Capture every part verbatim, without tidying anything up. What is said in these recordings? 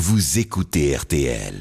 vous écoutez R T L.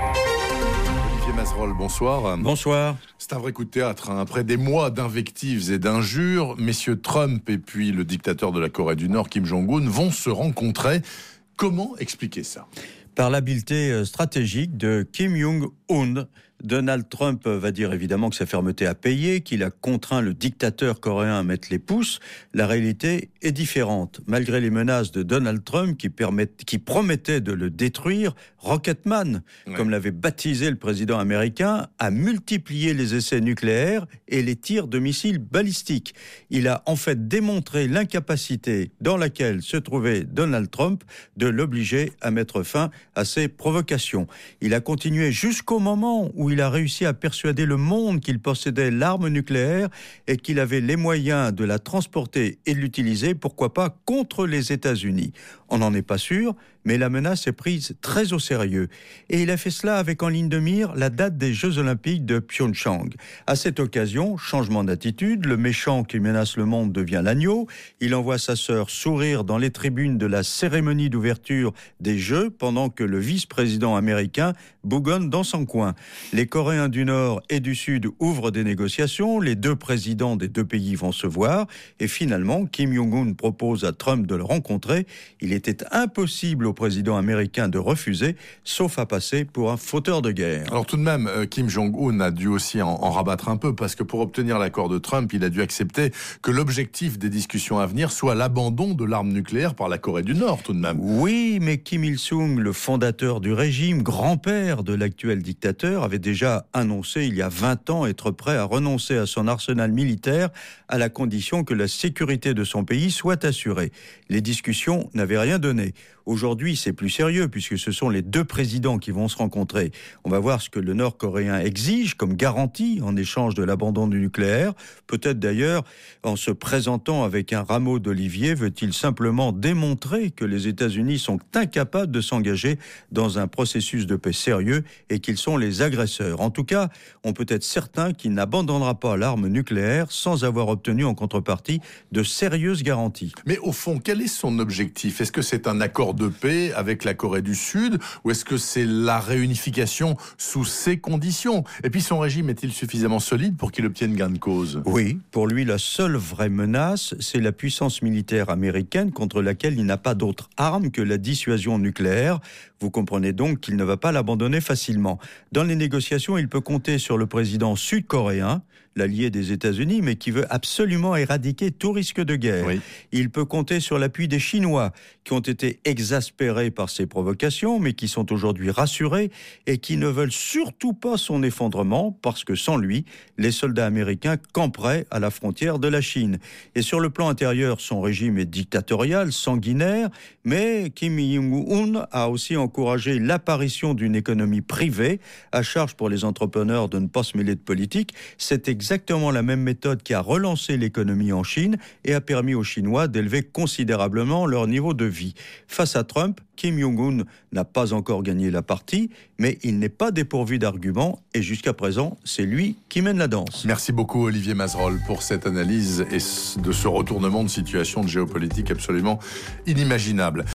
Olivier Mazerolle, bonsoir. Bonsoir. C'est un vrai coup de théâtre. Hein. Après des mois d'invectives et d'injures, messieurs Trump et puis le dictateur de la Corée du Nord, Kim Jong-un, vont se rencontrer. Comment expliquer ça ? Par l'habileté stratégique de Kim Jong-un. Donald Trump va dire évidemment que sa fermeté a payé, qu'il a contraint le dictateur coréen à mettre les pouces. La réalité est différente. Malgré les menaces de Donald Trump qui, permettent, qui promettaient de le détruire, Rocketman, ouais. comme l'avait baptisé le président américain, a multiplié les essais nucléaires et les tirs de missiles balistiques. Il a en fait démontré l'incapacité dans laquelle se trouvait Donald Trump de l'obliger à mettre fin à ses provocations. Il a continué jusqu'au moment où il a réussi à persuader le monde qu'il possédait l'arme nucléaire et qu'il avait les moyens de la transporter et de l'utiliser, pourquoi pas, contre les États-Unis. On n'en est pas sûr, mais la menace est prise très au sérieux. Et il a fait cela avec en ligne de mire la date des Jeux Olympiques de Pyeongchang. À cette occasion, changement d'attitude, le méchant qui menace le monde devient l'agneau. Il envoie sa sœur sourire dans les tribunes de la cérémonie d'ouverture des Jeux, pendant que le vice-président américain bougonne dans son coin. Les Coréens du Nord et du Sud ouvrent des négociations, les deux présidents des deux pays vont se voir, et finalement, Kim Jong-un propose à Trump de le rencontrer. Il était impossible au président américain de refuser, sauf à passer pour un fauteur de guerre. Alors tout de même, Kim Jong-un a dû aussi en, en rabattre un peu, parce que pour obtenir l'accord de Trump, il a dû accepter que l'objectif des discussions à venir soit l'abandon de l'arme nucléaire par la Corée du Nord, tout de même. Oui, mais Kim Il-sung, le fondateur du régime, grand-père de l'actuel dictateur, avait déjà annoncé il y a vingt ans être prêt à renoncer à son arsenal militaire à la condition que la sécurité de son pays soit assurée. Les discussions n'avaient rien donné. Aujourd'hui, c'est plus sérieux puisque ce sont les deux présidents qui vont se rencontrer. On va voir ce que le Nord-Coréen exige comme garantie en échange de l'abandon du nucléaire. Peut-être d'ailleurs, en se présentant avec un rameau d'olivier, veut-il simplement démontrer que les États-Unis sont incapables de s'engager dans un processus de paix sérieux et qu'ils sont les agresseurs. En tout cas, on peut être certain qu'il n'abandonnera pas l'arme nucléaire sans avoir obtenu en contrepartie de sérieuses garanties. Mais au fond, quel est son objectif ? Est-ce que c'est un accord de paix avec la Corée du Sud ou est-ce que c'est la réunification sous ces conditions ? Et puis son régime est-il suffisamment solide pour qu'il obtienne gain de cause ? Oui, pour lui la seule vraie menace, c'est la puissance militaire américaine contre laquelle il n'a pas d'autre arme que la dissuasion nucléaire. Vous comprenez donc qu'il ne va pas l'abandonner facilement. Dans les négociations, il peut compter sur le président sud-coréen, l'allié des États-Unis, mais qui veut absolument éradiquer tout risque de guerre. Oui. Il peut compter sur l'appui des Chinois, qui ont été exaspérés par ces provocations, mais qui sont aujourd'hui rassurés et qui ne veulent surtout pas son effondrement, parce que sans lui, les soldats américains camperaient à la frontière de la Chine. Et sur le plan intérieur, son régime est dictatorial, sanguinaire, mais Kim Jong-un a aussi encouragé l'apparition d'une économie privée, à charge pour les entrepreneurs de ne pas se mêler de politique. C'est exactement la même méthode qui a relancé l'économie en Chine et a permis aux Chinois d'élever considérablement leur niveau de vie. Face à Trump, Kim Jong-un n'a pas encore gagné la partie, mais il n'est pas dépourvu d'arguments et jusqu'à présent, c'est lui qui mène la danse. Merci beaucoup Olivier Mazerolle pour cette analyse et de ce retournement de situation de géopolitique absolument inimaginable.